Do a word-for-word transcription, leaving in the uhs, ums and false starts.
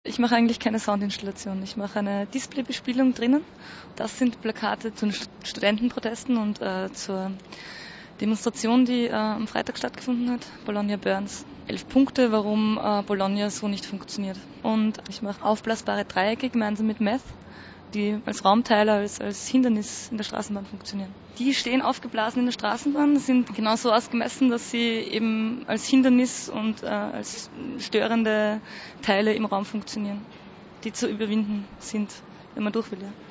Ich mache eigentlich keine Soundinstallation. Ich mache eine Displaybespielung drinnen. Das sind Plakate zu den Studentenprotesten und äh, zur Demonstration, die äh, am Freitag stattgefunden hat. Bologna Burns. Elf Punkte, warum äh, Bologna so nicht funktioniert. Und ich mache aufblasbare Dreiecke gemeinsam mit Meth, die als Raumteiler, als, als Hindernis in der Straßenbahn funktionieren. Die stehen aufgeblasen in der Straßenbahn, sind genau so ausgemessen, dass sie eben als Hindernis und äh, als störende Teile im Raum funktionieren, die zu überwinden sind, wenn man durch will. Ja.